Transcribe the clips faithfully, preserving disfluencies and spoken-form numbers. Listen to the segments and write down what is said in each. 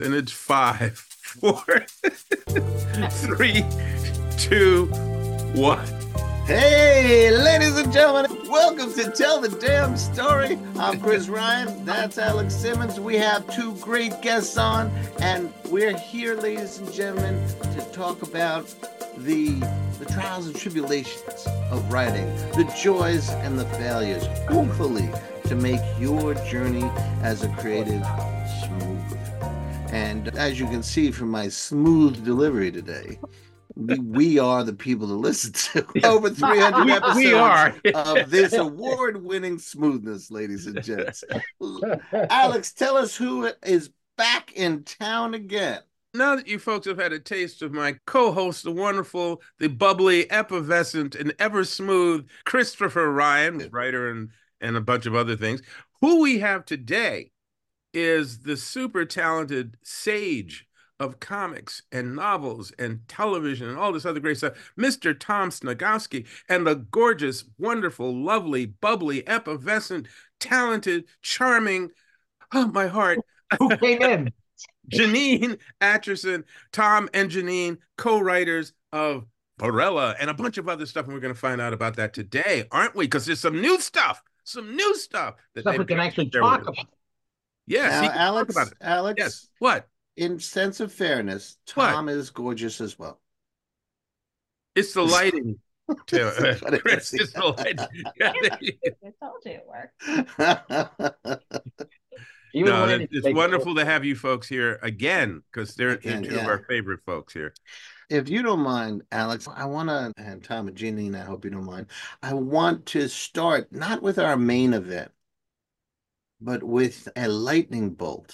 Then it's five, four, three, two, one. Hey, ladies and gentlemen, welcome to Tell the Damn Story. I'm Chris Ryan. That's Alex Simmons. We have two great guests on, and we're here, ladies and gentlemen, to talk about the the trials and tribulations of writing, the joys and the failures, hopefully to make your journey as a creative smooth. And as you can see from my smooth delivery today, we, we are the people to listen to. Over three hundred We- episodes we are. of this award-winning smoothness, ladies and gents. Alex, tell us who is back in town again. Now that you folks have had a taste of my co-host, the wonderful, the bubbly, effervescent, and ever smooth Christopher Ryan, writer and, and a bunch of other things, who we have today is the super talented sage of comics and novels and television and all this other great stuff, Mister Tom Snagowski, and the gorgeous, wonderful, lovely, bubbly, effervescent, talented, charming, oh, my heart, Who came in? Janine Atchison. Tom and Janine, co-writers of Barella and a bunch of other stuff, and we're going to find out about that today, aren't we? Because there's some new stuff, some new stuff that Stuff we can actually talk about. Yes, Now, he can talk Alex, about it. Alex, Yes, what? in sense of fairness, What? Tom is gorgeous as well. It's the lighting. Taylor. That's what it Chris, is. it's the lighting. Yeah, there you go. I told you it worked. Even No, when it- it's wonderful to have you folks here again, because they're, they're Again, two of yeah. our favorite folks here. If you don't mind, Alex, I want to, and Tom and Janine, I hope you don't mind, I want to start not with our main event, but with a lightning bolt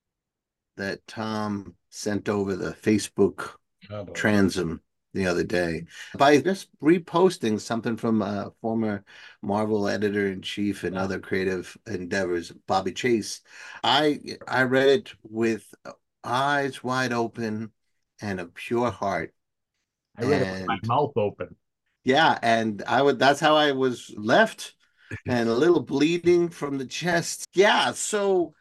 that Tom sent over the Facebook transom the other day by just reposting something from a former Marvel editor-in-chief and other creative endeavors, Bobby Chase. I I read it with eyes wide open and a pure heart. I read it with my and- mouth open. Yeah, and I would that's how I was left, and a little bleeding from the chest. Yeah, so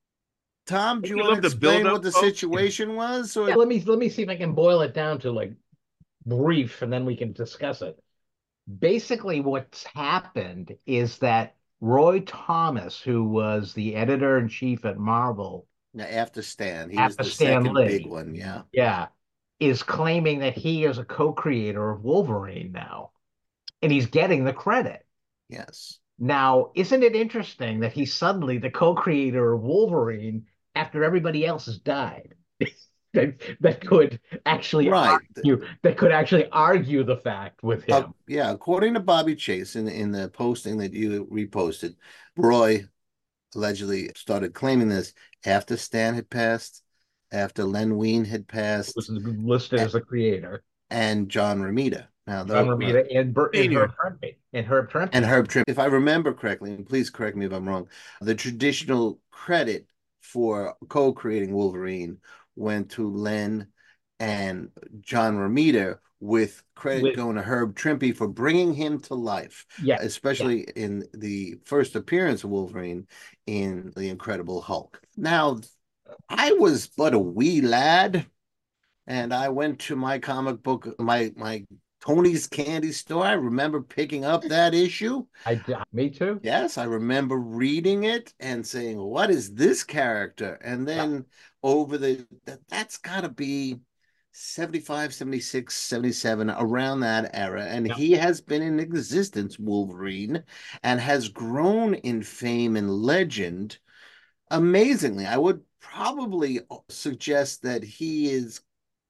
Tom, do you You want love to the explain build-up, what the folks? situation was? Or Yeah, let me let me see if I can boil it down to like brief, and then we can discuss it. Basically, what's happened is that Roy Thomas, who was the editor-in-chief at Marvel, Yeah, after Stan, he After was the Stan second Lee. big one. Yeah, yeah, is claiming that he is a co-creator of Wolverine now, and he's getting the credit. yes. Now, isn't it interesting that he's suddenly the co-creator of Wolverine after everybody else has died? that, that could actually Right. argue that could actually argue the fact with him. Uh, yeah, according to Bobby Chase in in the posting that you reposted, Roy allegedly started claiming this after Stan had passed, after Len Wein had passed, Was listed as a creator. and John Romita. Now, John those- Romita and, Bur- and Senior. Herb Trimpe. And Herb Trimpe. and Herb Trimpe. If I remember correctly, and please correct me if I'm wrong, the traditional credit for co-creating Wolverine went to Len and John Romita, with credit With- going to Herb Trimpe for bringing him to life, yeah, especially in the first appearance of Wolverine in The Incredible Hulk. Now, I was but a wee lad, and I went to my comic book, my my Tony's Candy Store. I remember picking up that issue. I, me too. Yes, I remember reading it and saying, "What is this character?" And then over the that, that's got to be seventy-five, seventy-six, seventy-seven, around that era. And Yeah. he has been in existence, Wolverine, and has grown in fame and legend amazingly. I would probably suggest that he is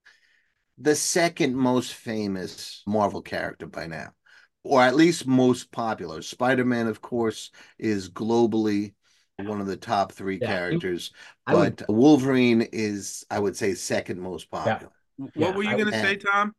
the second most famous Marvel character by now, or at least most popular. Spider-Man, of course, is globally one of the top three Yeah, he- characters, I would- but Wolverine is, I would say, second most popular. What Yeah, were you I going to would- say, Tom?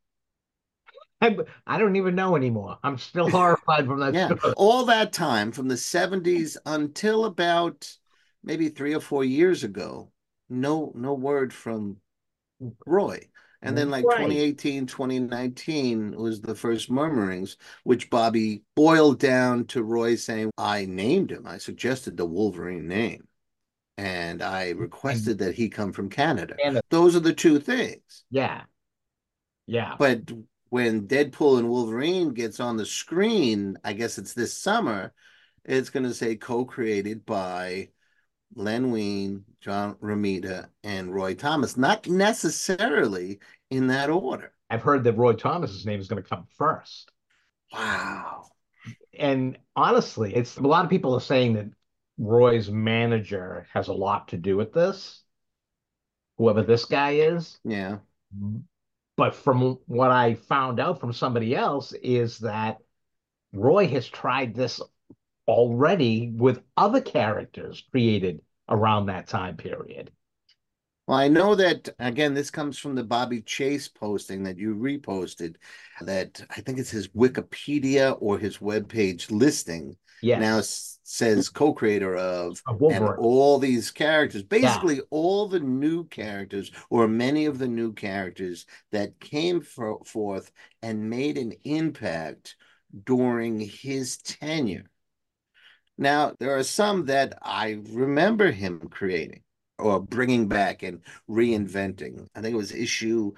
I, I don't even know anymore. I'm still horrified from that Yeah, story. all that time from the seventies until about maybe three or four years ago, no no word from Roy. And then like Right. twenty eighteen, twenty nineteen was the first murmurings, which Bobby boiled down to Roy saying, I named him. I suggested the Wolverine name. and I requested that he come from Canada. And Those are the two things. yeah, yeah. But when Deadpool and Wolverine gets on the screen, I guess it's this summer, it's going to say co-created by Len Wein, John Romita, and Roy Thomas, not necessarily in that order. I've heard that Roy Thomas's name is going to come first. Wow. And honestly, it's a lot of people are saying that Roy's manager has a lot to do with this, whoever this guy is. Yeah. But from what I found out from somebody else is that Roy has tried this already with other characters created around that time period. Well, I know that, again, this comes from the Bobby Chase posting that you reposted, that I think it's his Wikipedia or his webpage listing Yes. now says co-creator of, Of and Wolverine. all these characters, basically all the new characters, or many of the new characters that came for, forth and made an impact during his tenure. Now, there are some that I remember him creating or bringing back and reinventing. I think it was issue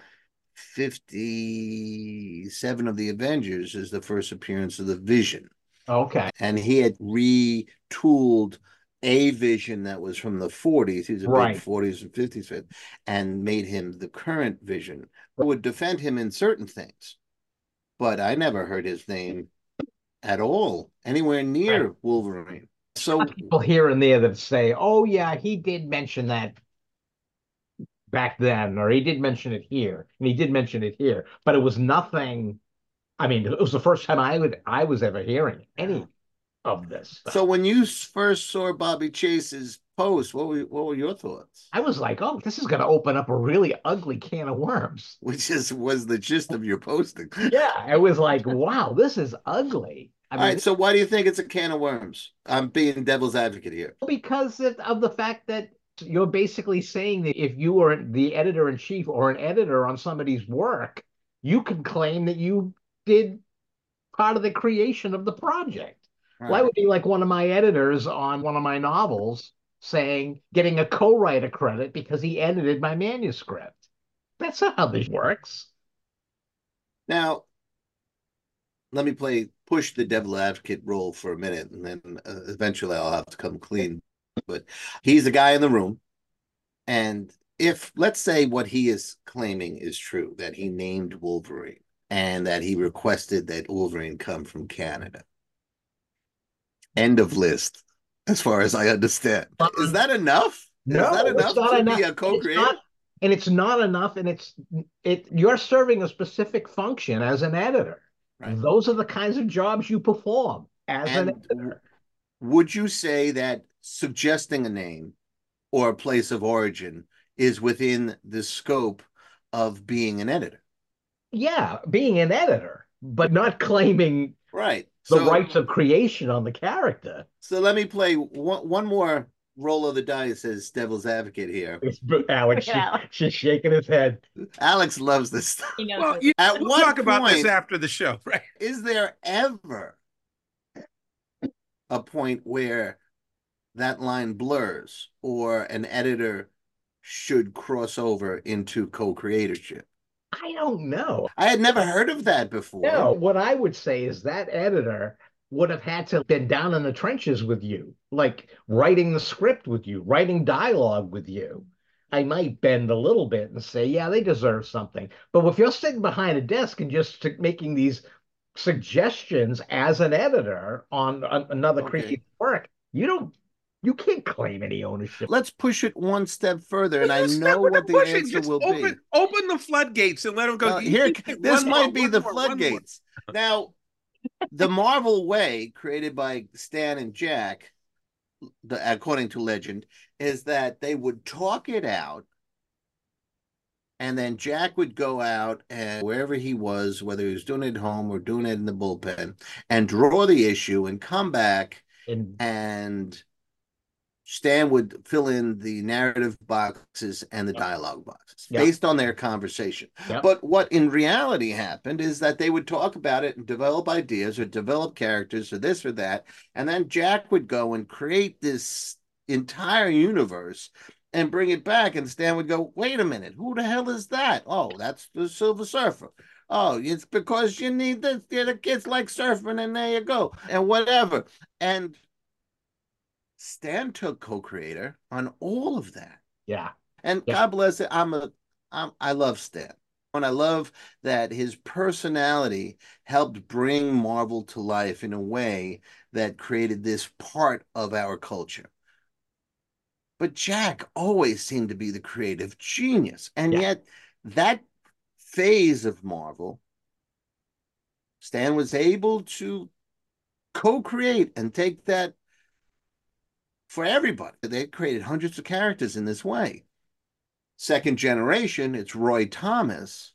fifty-seven of the Avengers is the first appearance of the Vision. Okay. And he had retooled a Vision that was from the forties. He was a Right. big forties and fifties fan, and made him the current Vision. I would defend him in certain things, but I never heard his name at all anywhere near Right. Wolverine. So People here and there that say, oh, yeah, he did mention that back then, or he did mention it here, and he did mention it here, but it was nothing. I mean, it was the first time I would I was ever hearing any of this stuff. So when you first saw Bobby Chase's post, what were what were your thoughts? I was like, oh, this is going to open up a really ugly can of worms. Which is was the gist of your posting. Yeah, I was like, wow, this is ugly. I All mean, right, so why do you think it's a can of worms? I'm being devil's advocate here. because of, of the fact that you're basically saying that if you were the editor in chief or an editor on somebody's work, you could claim that you did part of the creation of the project. Right. Why would be like one of my editors on one of my novels saying, getting a co-writer credit because he edited my manuscript? That's not how this works. Now, let me play push the devil advocate role for a minute, and then uh, eventually I'll have to come clean. But he's the guy in the room, and if let's say what he is claiming is true, that he named Wolverine and that he requested that Wolverine come from Canada. End of list, as far as I understand. Is that enough? No, is that enough it's not to enough. be a co-creator? And it's not enough, and it's it you're serving a specific function as an editor. Right. Those are the kinds of jobs you perform as And an editor. Would you say that suggesting a name or a place of origin is within the scope of being an editor? Yeah, being an editor, but not claiming Right. the So, rights of creation on the character. so let me play one, one more roll of the dice as devil's advocate here. It's Alex, Look at she- Alex. she's shaking his head. Alex loves this stuff. He knows Well, what- you, At we'll what talk about this point- after the show, right? Is there ever a point where that line blurs or an editor should cross over into co-creatorship? I don't know. I had never heard of that before. No, what I would say is that editor would have had to been down in the trenches with you, like writing the script with you, writing dialogue with you. I might bend a little bit and say, yeah, they deserve something. But if you're sitting behind a desk and just making these suggestions as an editor on, on another Okay. creative work, you don't, you can't claim any ownership. Let's push it one step further, and I Let's know start with what the pushing. answer Just will open, be. Open the floodgates and let them go. Well, You here, can take this one might more, be one the more, one more. floodgates. Now, the Marvel Way, created by Stan and Jack, the, according to legend, is that they would talk it out, and then Jack would go out and wherever he was, whether he was doing it at home or doing it in the bullpen, and draw the issue and come back, And and Stan would fill in the narrative boxes and the dialogue boxes Yep. based on their conversation. Yep. But what in reality happened is that they would talk about it and develop ideas or develop characters or this or that. And then Jack would go and create this entire universe and bring it back. And Stan would go, wait a minute, who the hell is that? Oh, that's the Silver Surfer. Oh, it's because you need this. Yeah, the kids like surfing, and there you go, and whatever. And Stan took co-creator on all of that. Yeah. And yeah. God bless it. I'm a, I'm, I love Stan. And I love that his personality helped bring Marvel to life in a way that created this part of our culture. But Jack always seemed to be the creative genius. And yeah. yet that phase of Marvel, Stan was able to co-create and take that for everybody. They created hundreds of characters in this way. Second generation, it's Roy Thomas.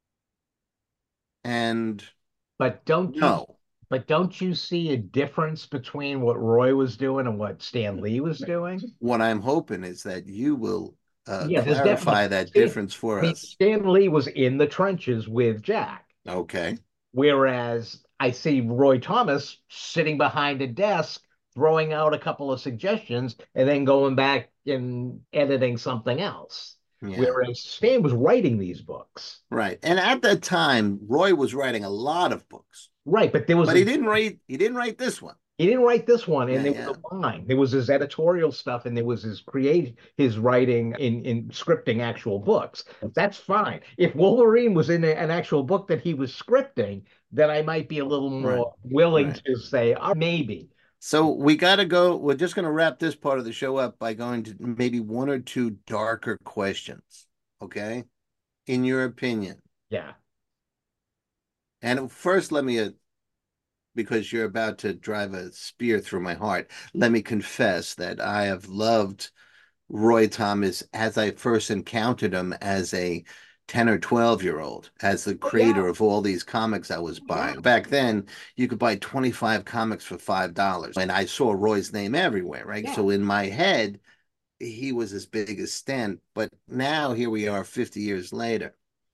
And but don't you no. But don't you see a difference between what Roy was doing and what Stan Lee was doing? What I'm hoping is that you will uh, yeah, clarify that Stan, difference for I mean, us. Stan Lee was in the trenches with Jack. Okay. Whereas I see Roy Thomas sitting behind a desk, throwing out a couple of suggestions, and then going back and editing something else. Yeah. Whereas Stan was writing these books. Right. And at that time, Roy was writing a lot of books. Right, but there was But a, he didn't write he didn't write this one. He didn't write this one, and yeah, there yeah. was a line. There was his editorial stuff, and there was his create his writing in, in scripting actual books. That's fine. If Wolverine was in a, an actual book that he was scripting, then I might be a little more right. willing right. to say, oh, maybe. So we got to go. We're just going to wrap this part of the show up by going to maybe one or two darker questions. Okay. In your opinion. Yeah. And first, let me, uh, because you're about to drive a spear through my heart, let me confess that I have loved Roy Thomas as I first encountered him as a ten or twelve year old, as the creator oh, yeah. of all these comics I was buying. Yeah. Back then, you could buy twenty-five comics for five dollars. And I saw Roy's name everywhere, right? Yeah. So in my head, he was as big as Stan. But now here we are fifty years later.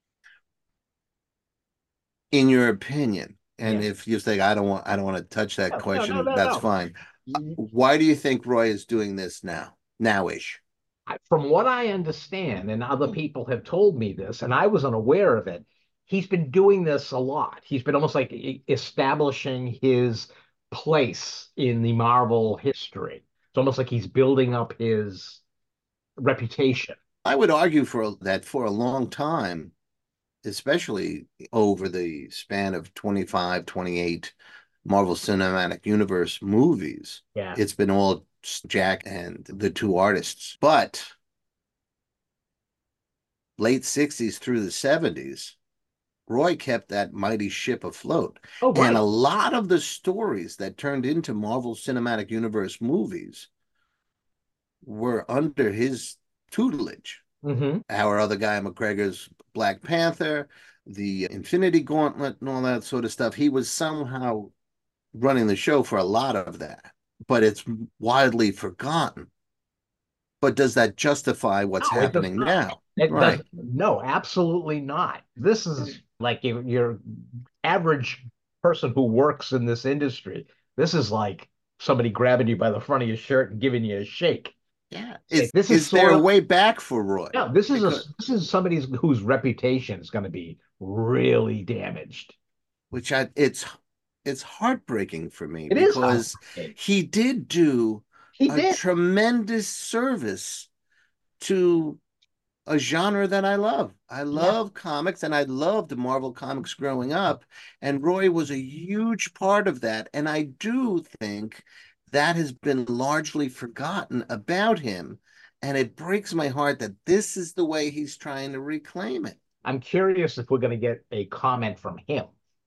In your opinion, and yeah. if you say I don't want I don't want to touch that no, question, no, no, that's fine. Why do you think Roy is doing this now? Nowish. From what I understand, and other people have told me this, and I was unaware of it, he's been doing this a lot. He's been almost like establishing his place in the Marvel history. It's almost like he's building up his reputation. I would argue for that for a long time, especially over the span of twenty-five, twenty-eight Marvel Cinematic Universe movies. Yeah. It's been all Jack and the two artists. But late sixties through the seventies, Roy kept that mighty ship afloat. Oh, right. And a lot of the stories that turned into Marvel Cinematic Universe movies were under his tutelage. Mm-hmm. Our other guy, McGregor's Black Panther, the Infinity Gauntlet, and all that sort of stuff. He was somehow running the show for a lot of that, but it's widely forgotten. But does that justify what's no, happening now? It right. does, no, absolutely not. This is like your, your average person who works in this industry. This is like somebody grabbing you by the front of your shirt and giving you a shake. Yeah, is, this is, is there a way back for Roy? No, this is because, a, this is somebody whose reputation is going to be really damaged. Which I, it's it's heartbreaking for me it because he did do he a did. tremendous service to a genre that I love. I love yeah. comics, and I loved Marvel Comics growing up, and Roy was a huge part of that. And I do think that has been largely forgotten about him. And it breaks my heart that this is the way he's trying to reclaim it. I'm curious if we're going to get a comment from him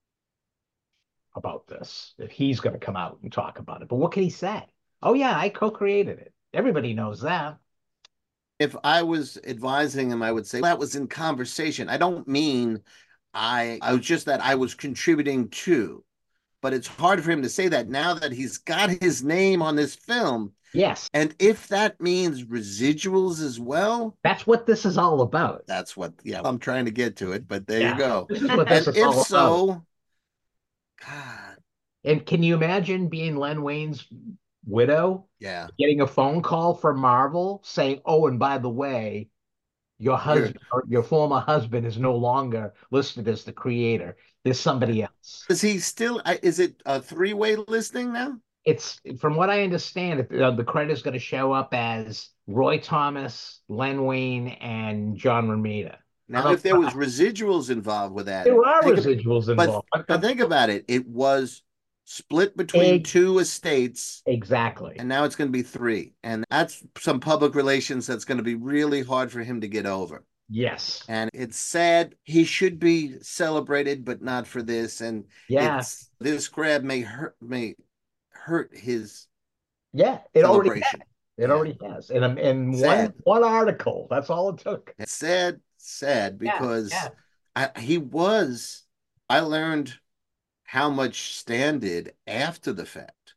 about this, if he's going to come out and talk about it. But what can he say? Oh, yeah, I co-created it. Everybody knows that. If I was advising him, I would say that was in conversation. I don't mean I, I was just that I was contributing to. But it's hard for him to say that now that he's got his name on this film. Yes. And if that means residuals as well. That's what this is all about. That's what, yeah, I'm trying to get to it, but there yeah. you go. This is what this and is if all so, about. God. And can you imagine being Len Wayne's widow Yeah. getting a phone call from Marvel saying, "Oh, and by the way, your husband, or your former husband, is no longer listed as the creator. There's somebody else." Is he still, is it a three-way listing now? It's, from what I understand, it- uh, the credit is going to show up as Roy Thomas, Len Wein, and John Romita. Now, if there was residuals involved with that, There are think ab- residuals but, involved. but think about it. It was split between Egg- two estates, Exactly. and now it's going to be three. And that's some public relations that's going to be really hard for him to get over. Yes. And it's sad. He should be celebrated, but not for this. And Yeah. it's, this grab may hurt may hurt his Yeah. It already celebration. has. It Yeah. already has. In, a, in one, Sad. one article. That's all it took. It's sad, sad Yeah, because yeah. I, he was. I learned how much Stan did after the fact.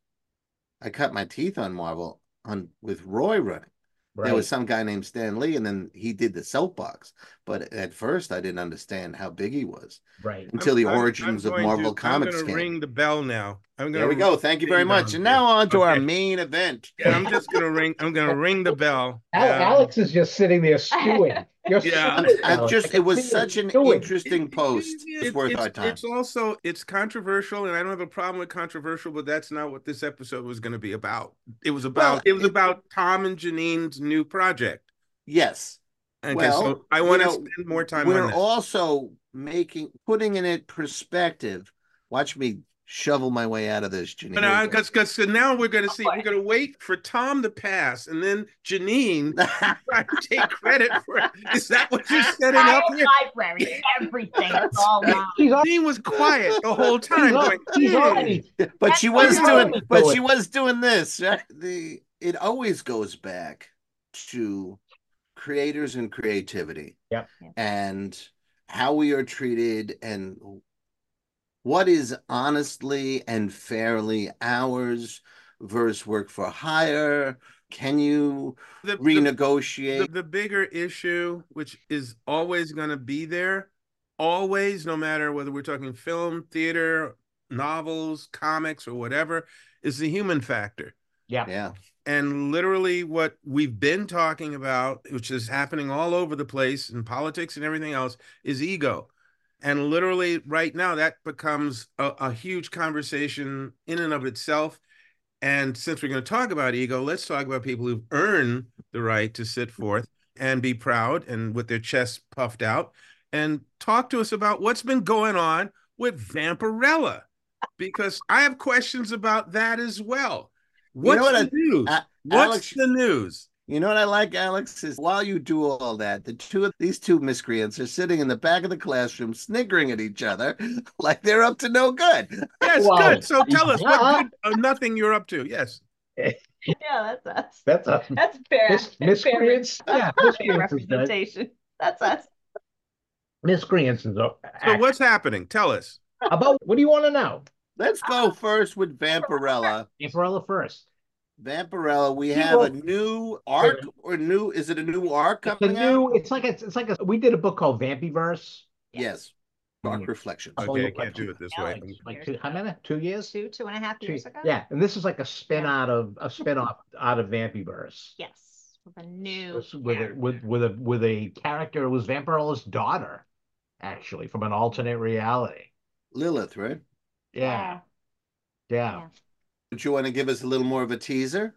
I cut my teeth on Marvel on with Roy running. Right. There was some guy named Stan Lee, and then he did the soapbox. But at first, I didn't understand how big he was Right. until the I'm- I'm- origins I'm of going Marvel to, Comics I'm going came. to ring the bell now. I'm gonna There we go. Thank you very ding much. dong And now here. on to our Okay. main event. And I'm just going to ring. I'm going to ring the bell. Al- Um, Alex is just sitting there stewing. You're Yeah. stewing, I Alex. just I can it was see you such an stewing. interesting post. It's It- worth it's, our time. It's also it's controversial, and I don't have a problem with controversial, but that's not what this episode was going to be about. It was about Well, it was it- about Tom and Janine's new project. Yes. Okay, Well, so I you want to know, spend more time We're on that. also making putting in it perspective. Watch me shovel my way out of this, Janine. But uh, cause, cause, so now we're gonna see. We're gonna wait for Tom to pass, and then Janine try to take credit for it. Is that what you're setting up here? Library, everything. It's all mine. He's already, Janine was quiet the whole time. he's, Going, al- he's "Hmm." already but she was That's doing right. but she was doing this, right? The it always goes back to creators and creativity. Yep. And how we are treated and what is honestly and fairly ours versus work for hire. Can you The- the- renegotiate? The, the bigger issue, which is always going to be there, always, no matter whether we're talking film, theater, novels, comics, or whatever, is the human factor. yeah. Yeah. And literally what we've been talking about, which is happening all over the place in politics and everything else, is ego. And literally right now that becomes a, a huge conversation in and of itself. And since we're going to talk about ego, let's talk about people who've earned the right to sit forth and be proud and with their chests puffed out and talk to us about what's been going on with Vampirella, because I have questions about that as well. What's know what the I- news? uh, What's Alex- the news? You know what I like, Alex, is while you do all that, the two of these two miscreants are sitting in the back of the classroom sniggering at each other like they're up to no good. Yes, Well, good. So tell us yeah. what good or nothing you're up to. Yes. Yeah, that's us. That's a That's fair. mis- That's fair. miscreants. Yeah, Fair miscreants is good. representation. That's us. Miscreants is a- So what's happening? Tell us. about what do you want to know? Let's go first with Vampirella. Vampirella first. Vampirella, we have a new arc or new, is it a new arc It's a coming new. out? It's like a, it's like a. We did a book called Vampyverse. Yes. Dark Mm. Reflections. Oh, Okay, I look, can't do it this way. Like, like two, how many? Two years? Two, two and a half Two- years ago. Yeah, and this is like a spin Yeah. out of a spin off out of Vampyverse. Yes. With a new. With with a, character. with with a with a character who was Vampirella's daughter, actually from an alternate reality. Lilith, right? Yeah, yeah. Would you want to give us a little more of a teaser?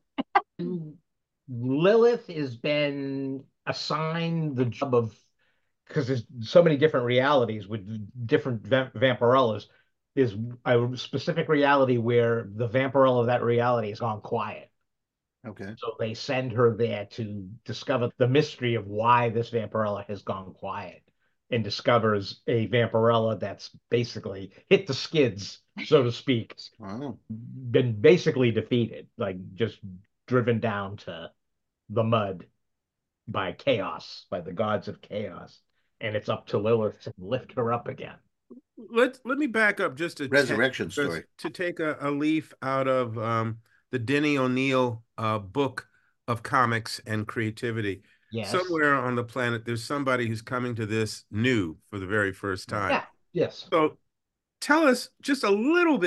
Lilith has been assigned the job of, because there's so many different realities with different va- Vampirellas. There's a specific reality where the Vampirella of that reality has gone quiet. Okay. So they send her there to discover the mystery of why this Vampirella has gone quiet, and discovers a Vampirella that's basically hit the skids, so to speak, Wow. been basically defeated, like just driven down to the mud by chaos, by the gods of chaos. And it's up to Lilith to lift her up again. Let let me back up just a Resurrection tad, story. to take a, a leaf out of um, the Denny O'Neil uh, book of comics and creativity. Yes. Somewhere on the planet, there's somebody who's coming to this new for the very first time. Yeah. Yes. So tell us just a little bit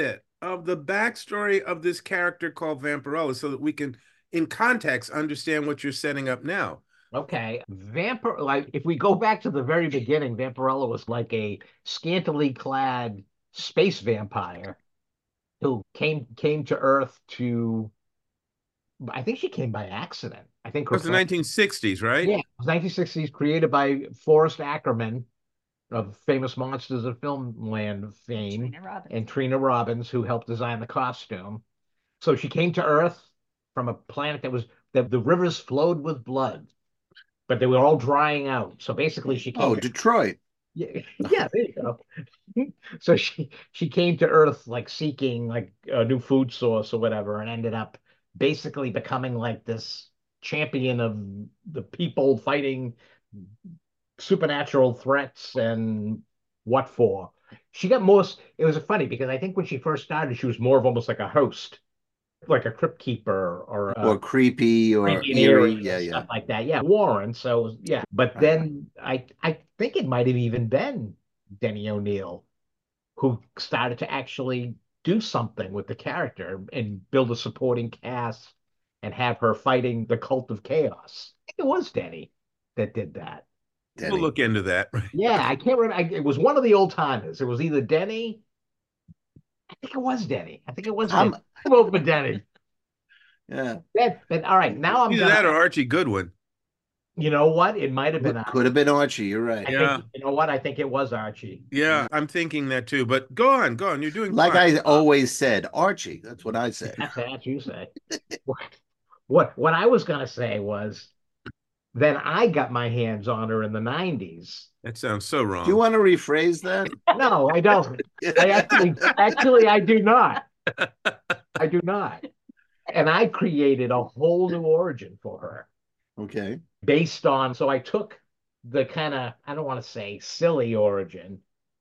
of the backstory of this character called Vampirella so that we can, in context, understand what you're setting up now. Okay. Vampire, like if we go back to the very beginning, Vampirella was like a scantily clad space vampire who came came to Earth to, I think she came by accident. I think It her was the plan- nineteen sixties, right? yeah, it was nineteen sixties, created by Forrest Ackerman of Famous Monsters of Filmland fame, Trina Robbins. and Trina Robbins, who helped design the costume. So she came to Earth from a planet that was that the rivers flowed with blood, but they were all drying out. So basically, she came. Oh, to, Detroit. yeah, yeah, there you go. So she she came to Earth like seeking like a new food source or whatever, and ended up basically becoming like this champion of the people fighting supernatural threats and what for. She got most, it was funny because I think when she first started, she was more of almost like a host, like a crypt keeper or a Or creepy or creepy and eerie. eerie Yeah, and yeah. stuff like that. Yeah, Warren. So yeah, but Right. then I I think it might have even been Denny O'Neil who started to actually do something with the character and build a supporting cast and have her fighting the cult of chaos. I think it was Denny that did that. We'll Denny. look into that. Yeah, I can't remember. I, it was one of the old timers. It was either Denny. I think it was Denny. I think it was I'm- Denny. I vote for Denny. Yeah. Then, then, all right. Now I'm Either gonna. that or Archie Goodwin. You know what? It might have been. Could, could have been Archie. You're right. I Yeah. think. You know what? I think it was Archie. Yeah, I'm thinking that too. But go on, go on. You're doing Like fine. I always said, Archie. That's what I say. That's what you say. What? What? What I was gonna say was, then I got my hands on her in the nineties. That sounds so wrong. Do you want to rephrase that? No, I don't. I actually, actually, I do not. I do not. And I created a whole new origin for her Okay. based on, so I took the kind of, I don't want to say silly origin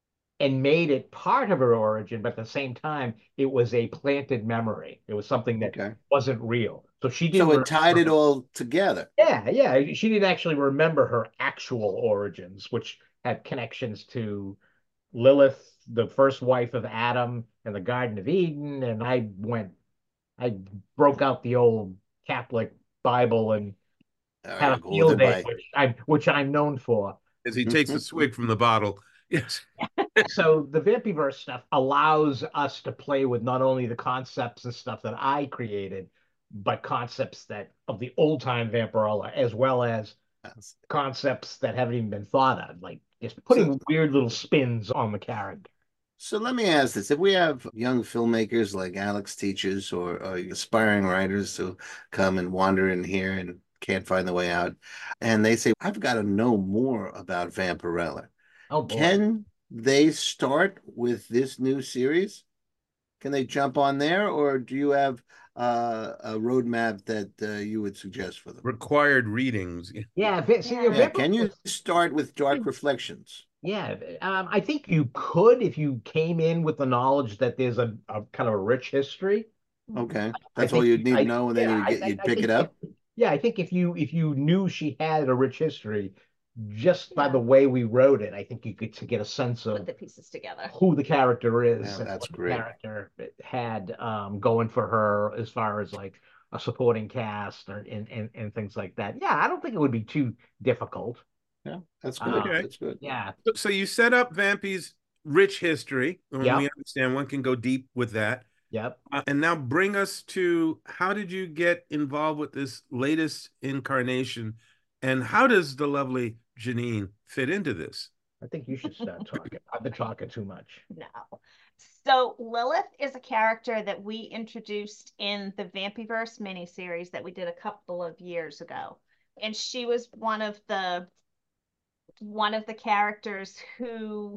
and made it part of her origin, but at the same time, it was a planted memory. It was something that Okay. wasn't real. So she didn't. So it tied it all together. Yeah, yeah. She didn't actually remember her actual origins, which had connections to Lilith, the first wife of Adam, and the Garden of Eden. And I went, I broke out the old Catholic Bible and All had right, a go field with it day, by- which I which I'm known for. As he takes a swig from the bottle. Yes. So the Vampyverse stuff allows us to play with not only the concepts and stuff that I created, but concepts that of the old time Vampirella, as well as Yes. concepts that haven't even been thought of, like just putting So- weird little spins on the character. So let me ask this. If we have young filmmakers like Alex teaches or, or aspiring writers who come and wander in here and can't find the way out, and they say, I've got to know more about Vampirella. Oh boy. Can they start with this new series? Can they jump on there, or do you have uh, a roadmap that uh, you would suggest for them? Required readings. Yeah, va- see, Yeah. your Yeah, Vampyverse- can you start with Dark Reflections? Yeah, um, I think you could if you came in with the knowledge that there's a, a kind of a rich history. Okay, I that's all think you'd you- need I- to know, and then yeah, you'd I- get I- you'd I pick think it up. if- yeah, I think if you if you knew she had a rich history, just by Yeah. the way we wrote it, I think you could to get a sense of Put the pieces together. who the character is Yeah, and that's what the great. character had um, going for her as far as like a supporting cast or and, and and things like that. Yeah, I don't think it would be too difficult. Yeah, that's good. Okay. That's good. Yeah, So you set up Vampy's rich history, and Yep. we understand one can go deep with that. yep. Uh, and now bring us to how did you get involved with this latest incarnation, and how does the lovely Janine fit into this? I think you should start talking. I've been talking too much. No. So Lilith is a character that we introduced in the Vampyverse miniseries that we did a couple of years ago. And she was one of the one of the characters who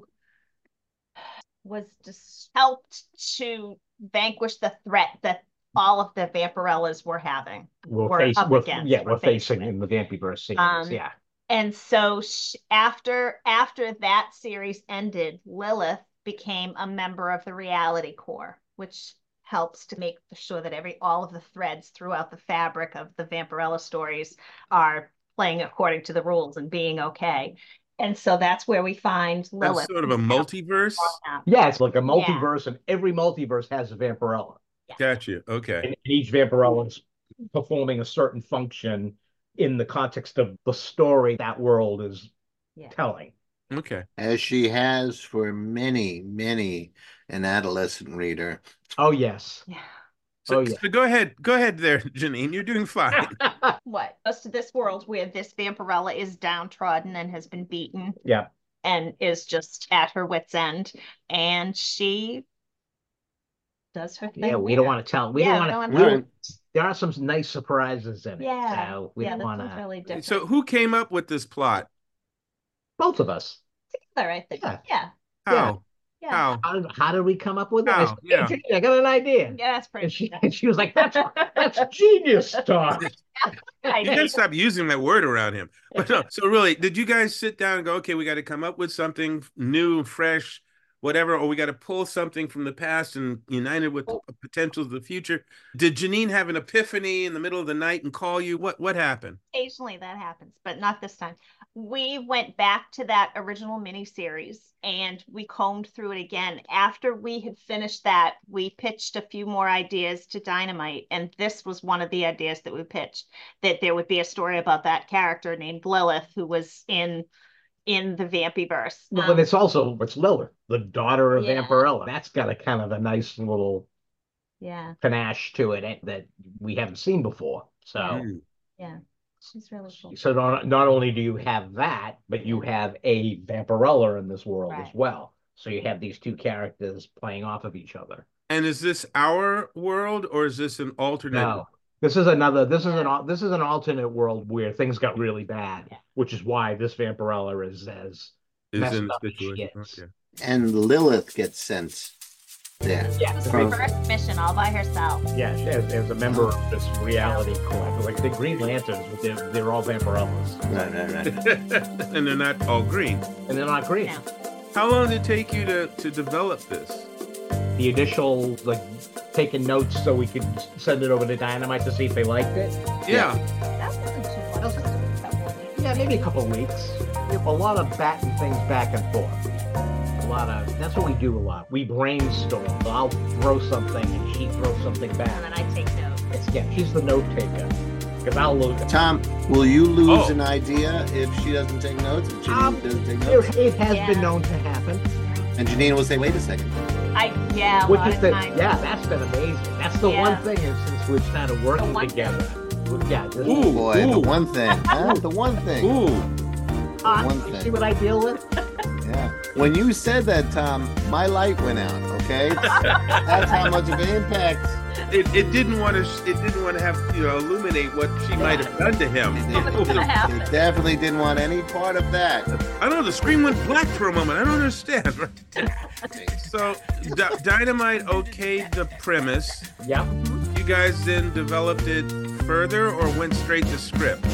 was just helped to vanquish the threat that all of the Vampirellas were having. We're, We're face, up we're against, yeah, we're we're facing facing in the Vampyverse series. Um, yeah. And so sh after after that series ended, Lilith became a member of the Reality Corps, which helps to make sure that every all of the threads throughout the fabric of the Vampirella stories are playing according to the rules and being okay. And so that's where we find Lilith. That's sort of a multiverse. Yeah, it's like a Yeah. multiverse, and every multiverse has a Vampirella. Yeah. Gotcha. Okay. And each Vampirella is performing a certain function in the context of the story that world is Yeah. telling. Okay. As she has for many, many an adolescent reader. Oh, yes. Yeah. So, Oh, yeah. so go ahead. Go ahead there, Janine. You're doing fine. What? Goes to this world where this Vampirella is downtrodden and has been beaten. Yeah. And is just at her wit's end. And she does her thing. Yeah, we don't want to tell. We Yeah, don't we want don't to. wanna- There are some nice surprises in it. Yeah. So we yeah, don't this want one's to. really different. So who came up with this plot? Both of us. Together, I think. Yeah. Yeah. How? Yeah. How? How did, how did we come up with it? I How? said, hey, Yeah. Janine, I got an idea. Yeah, that's pretty. And she, and she was like, that's, that's genius stuff. I You did. gotta stop using that word around him. But no, so really, did you guys sit down and go, okay, we got to come up with something new, fresh, whatever, or we got to pull something from the past and unite it with the potentials of the future? Did Janine have an epiphany in the middle of the night and call you? What what happened? Occasionally that happens, but not this time. We went back to that original miniseries and we combed through it again. After we had finished that, we pitched a few more ideas to Dynamite, and this was one of the ideas that we pitched, that there would be a story about that character named Lilith who was in in the Vampyverse. Well, Um, but it's also, it's Lilith, the daughter of Yeah. Vampirella. That's got a kind of a nice little yeah, panache to it eh, that we haven't seen before. So, Mm. yeah, she's really cool. so not, not only do you have that, but you have a Vampirella in this world as Right. well. So you have these two characters playing off of each other. And is this our world or is this an alternate? No, this is another. This is an al- this is an alternate world where things got really bad, Yeah. which is why this Vampirella is as Is messed in the up as she situation. is. Okay. And Lilith gets sent there. Yeah, This is From- her first mission all by herself. yeah, as, as a member of this reality collective, like the Green Lanterns, but they're they're all Vampirellas, Right, right, right. And they're not all green. and they're not green. Yeah. How long did it take you to, to develop this? The initial like taking notes so we could send it over to Dynamite to see if they liked it. Yeah. That wasn't too long. That was just a couple of weeks. Yeah, maybe a couple of weeks. A lot of batting things back and forth. A lot of that's what we do a lot. We brainstorm. I'll throw something and she throws something And back. then I take notes. It's, yeah, she's the note taker. Because I'll look. Tom, will you lose Oh. an idea if she doesn't take notes? If Janine Um, doesn't take notes? It has Yeah. been known to happen. And Janine will say, wait a second. I yeah, a Which lot is of the, times. yeah, that's been amazing. That's the Yeah. one thing is since we've started working one together. Yeah, this, Ooh. Boy, the one thing. Huh? The one thing. Ooh. The Awesome. one see thing. what I deal with? Yeah. When you said that, Tom, my light went out, okay? That's how much of an impact. It, it didn't want to it didn't want to have you know illuminate what she might have done to him. What's gonna happen? It definitely didn't want any part of that. I don't know. The screen went black for a moment. I don't understand. So D- Dynamite okayed the premise. Yeah. You guys then developed it further or went straight to script?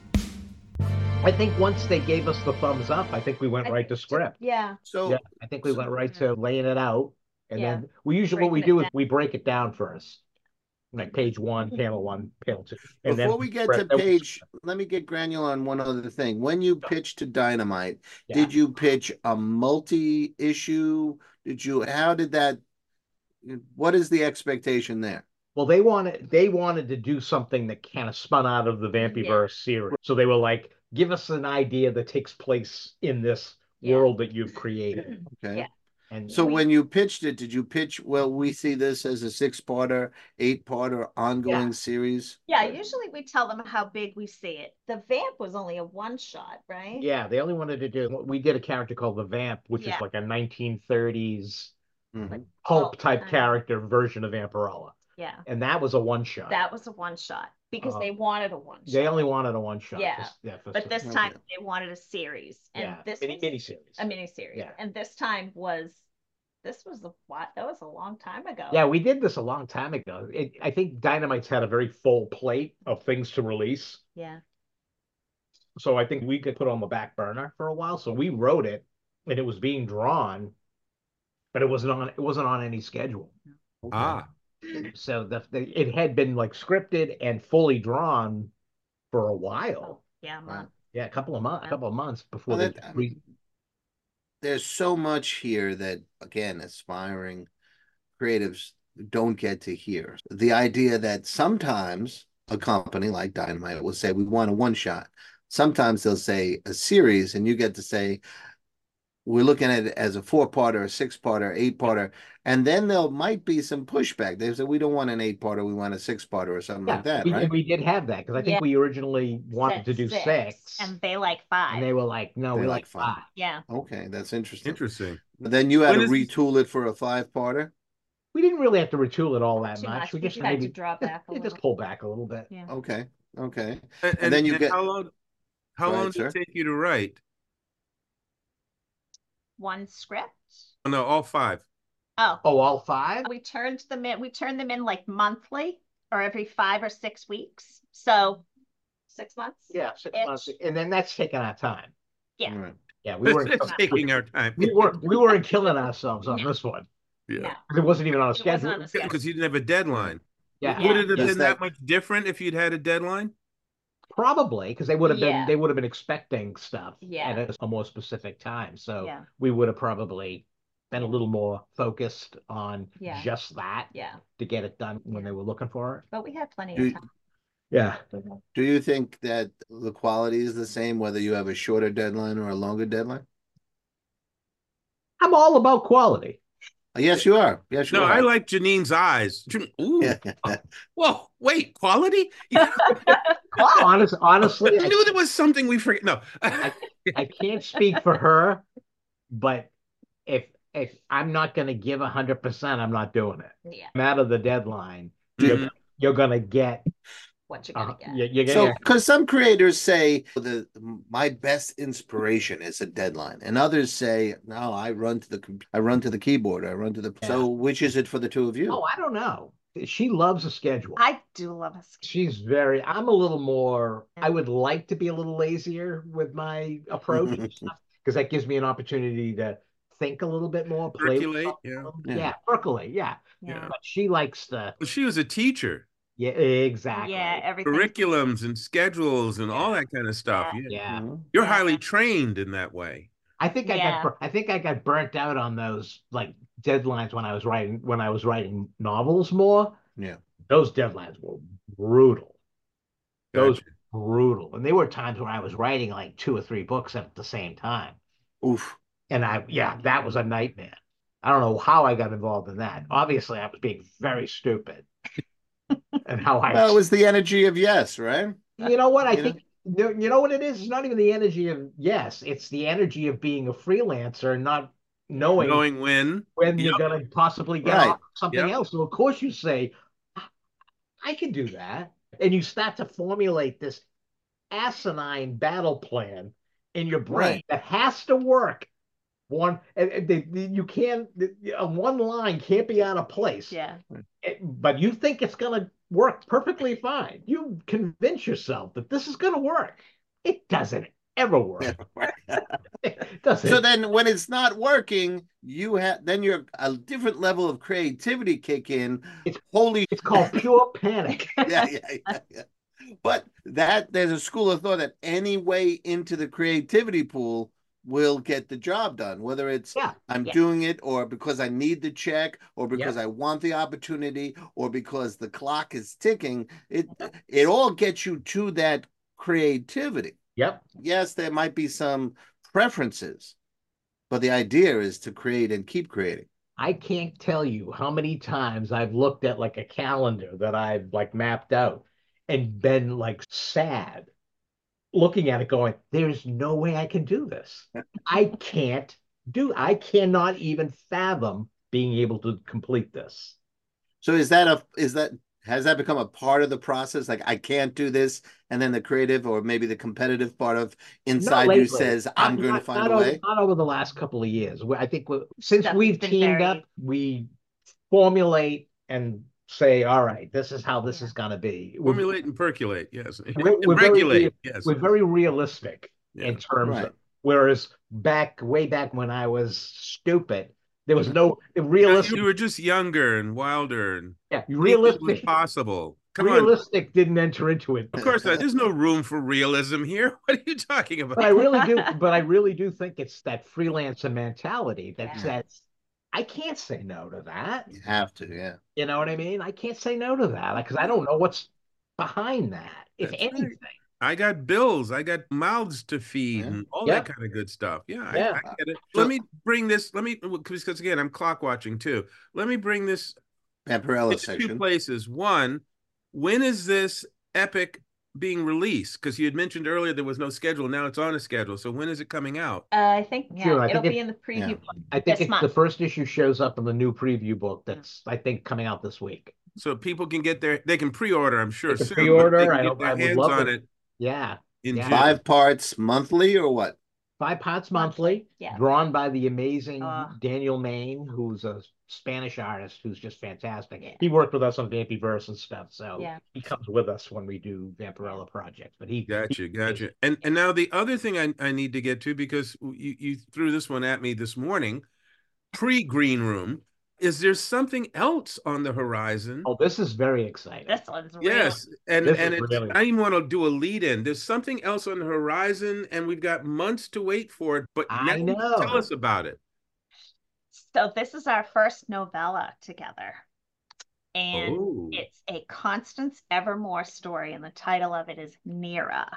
I think once they gave us the thumbs up, I think we went I right to script. Yeah. So, Yeah, I think we went right to laying it out. And Yeah. then we usually what we Breaking it do is down. we break it down first. Like page one, panel one, panel two. And before then we get spread- to page, let me get granular on one other thing. When you pitched to Dynamite, Yeah. did you pitch a multi-issue? Did you, how did that, what is the expectation there? Well, they wanted they wanted to do something that kind of spun out of the Vampyverse series. So they were like, give us an idea that takes place in this Yeah. world that you've created. Okay. Yeah. And So We- when you pitched it, did you pitch, well, we see this as a six-parter, eight-parter ongoing Yeah. series? Yeah, usually we tell them how big we see it. The vamp was only a one shot, right? yeah, they only wanted to do we did a character called the Vamp, which Yeah. is like a nineteen thirties Mhm. Like, pulp pulp type kind of- character version of Vampirella. Yeah. And that was a one shot. That was a one shot because Uh, they wanted a one shot. They only wanted a one shot. Yeah, This- yeah, for- But this Okay. time they wanted a series. And yeah, this mini was mini series. a mini series. Yeah. And this time was this was a what that was a long time ago. Yeah, we did this a long time ago. It, I think Dynamite's had a very full plate of things to release. Yeah. So I think we could put on the back burner for a while. So we wrote it and it was being drawn, but it wasn't on it wasn't on any schedule. Ah. So the, the it had been like scripted and fully drawn for a while. Yeah, Wow. month. Yeah, a couple of months, a couple of months before Well, they. that, I mean, there's so much here that, again, aspiring creatives don't get to hear. The idea that sometimes a company like Dynamite will say, we want a one shot. Sometimes they'll say a series, and you get to say, we're looking at it as a four-parter, a six-parter, eight-parter, and then there might be some pushback. They say, we don't want an eight-parter, we want a six-parter or something Yeah, like that, we, right? and we did have that because I think Yeah. we originally wanted to do Six, six, and they like five. and they were like, no, They we like like five. five. Yeah. Okay, that's interesting. Interesting. But then you had When to is this- retool it for a five-parter? We didn't really have to retool it all that Too much. much. We We just had to maybe draw back a yeah, just little. pull back a little bit. Yeah. Okay, okay. And, And then you and get- how long? How Go long ahead, did it sir. take you to write? One script. Oh, no, all five. Oh, Oh, all five? we turned them in. We turned them in like monthly or every five or six weeks. So six months. Yeah, six Ish. months, and then that's taking our time. Yeah. All right. Yeah, we weren't It's taking our time. we weren't we weren't killing ourselves on No. this one. Yeah. No. It wasn't even on a It wasn't schedule. on a schedule. Because you didn't have a deadline. Yeah, Would it have Is been that- that much different if you'd had a deadline? probably because they would have been Yeah. they would have been expecting stuff Yeah. at a, a more specific time. So Yeah. we would have probably been a little more focused on Yeah. just that Yeah. to get it done when Yeah. they were looking for it. But we had plenty Do- of time. Yeah. Do you think that the quality is the same whether you have a shorter deadline or a longer deadline? I'm all about quality. Yes, you are. Yes, you No, are. I like Janine's eyes. Ooh. Yeah. Whoa, wait, quality? Honest, honestly, I I, knew there was something we forget. No. I can't speak for her, but if if I'm not going to give a hundred percent, I'm not doing it. Yeah. No matter the deadline, Mhm. you're, you're going to get. What you're Uh, gonna get. you- you're So, gonna because some creators say the my best inspiration is a deadline, and others say, no, I run to the com- I run to the keyboard, I run to the. Yeah. So, which is it for the two of you? Oh, I don't know. She loves a schedule. I do love a schedule. She's very. I'm a little more. I would like to be a little lazier with my approach and stuff because that gives me an opportunity to think a little bit more, play with Percolate, something yeah. a little- Yeah. yeah, percolate, yeah. Yeah. But she likes the. Well, she was a teacher. Yeah, exactly. Yeah, everything. Curriculums and schedules and all that kind of stuff. Yeah. Yeah. Yeah. Mhm. You're Yeah. highly trained in that way. I think I Yeah. got. bur- I think I got burnt out on those like deadlines when I was writing when I was writing novels more. Yeah. Those deadlines were brutal. Those Gotcha. were brutal, and there were times where I was writing like two or three books at the same time. Oof. And I, yeah, that was a nightmare. I don't know how I got involved in that. Obviously, I was being very stupid. And how I, Well, it was the energy of yes, right? you know what? I You know? think, you you know what it is? It's not even the energy of, yes, it's the energy of being a freelancer and not knowing Knowing when. when you're Yep. going to possibly get Right. off something Yep. else. So, of course, you say, I can do that. And you start to formulate this asinine battle plan in your brain Right. that has to work. One, and, and they, they- you can't, uh, one line can't be out of place. Yeah. It- but you think it's going to work perfectly fine. You convince yourself that this is going to work. It doesn't ever work. It doesn't. So then when it's not working, you have then you're a different level of creativity kick in. It's- Holy it's called pure panic. yeah, yeah, yeah, yeah. But that there's a school of thought that any way into the creativity pool will get the job done, whether it's Yeah. I'm Yeah. doing it or because I need the check or because Yeah. I want the opportunity or because the clock is ticking. It it all gets you to that creativity. Yep. Yes, there might be some preferences, but the idea is to create and keep creating. I can't tell you how many times I've looked at like a calendar that I've like mapped out and been like sad looking at it going, there's no way I can do this. I can't do, I cannot even fathom being able to complete this. So is that a is that has that become a part of the process? Like I can't do this, and then the creative or maybe the competitive part of inside you lately. says I'm Not- going not- to find not a over, way. Not over the last couple of years. We- I think we- since Stuff we've has been teamed very- up, we formulate and say, all right, this is how this is going to be. We're, Formulate and percolate. Yes. We're- we're very Regulate. real- Yes. we're very realistic Yeah. in terms Right. of, whereas back, way back when I was stupid, there was no realistic, You were just younger and wilder and yeah, realistic was realistic. possible. Come on. Realistic didn't enter into it. Of course not. There's no room for realism here. What are you talking about? But I really do. But I really do think it's that freelancer mentality that Yeah. says, I can't say no to that. You have to, yeah. You know what I mean? I can't say no to that because I don't know what's behind that, if That's right. anything. I got bills. I got mouths to feed Yeah. and all Yeah. that kind of good stuff. Yeah, Yeah. I, I get it. So- Let me bring this. Let me, because again, I'm clock watching too. Let me bring this Vampirella into two section. places. One, when is this epic being released? Because you had mentioned earlier there was no schedule. Now it's on a schedule. So when is it coming out? Uh, I think yeah, June, I it'll think be it- in the preview yeah. book I think this it's, the month. first issue shows up in the new preview book that's, I think, coming out this week. So people can get their, they can pre-order, I'm sure. They can soon, but pre-order. they can I get hope- their I would hands love on to- it Yeah. in Yeah. June. Five parts monthly or what? Five parts Monthly, monthly, yeah. drawn by the amazing Uh. Daniel Main, who's a Spanish artist who's just fantastic. Yeah. He worked with us on Vampyverse and stuff, so Yeah. he comes with us when we do Vampirella projects. But he Gotcha, he- gotcha. And and now the other thing I, I need to get to, because you, you threw this one at me this morning, pre-Green Room, is there something else on the horizon? Oh, this is very exciting. This one's real. Yes, and This and is it's, really- I even want to do a lead in. There's something else on the horizon, and we've got months to wait for it. But I now know. tell us about it. So this is our first novella together. And Oh. it's a Constance Evermore story, and the title of it is Nira.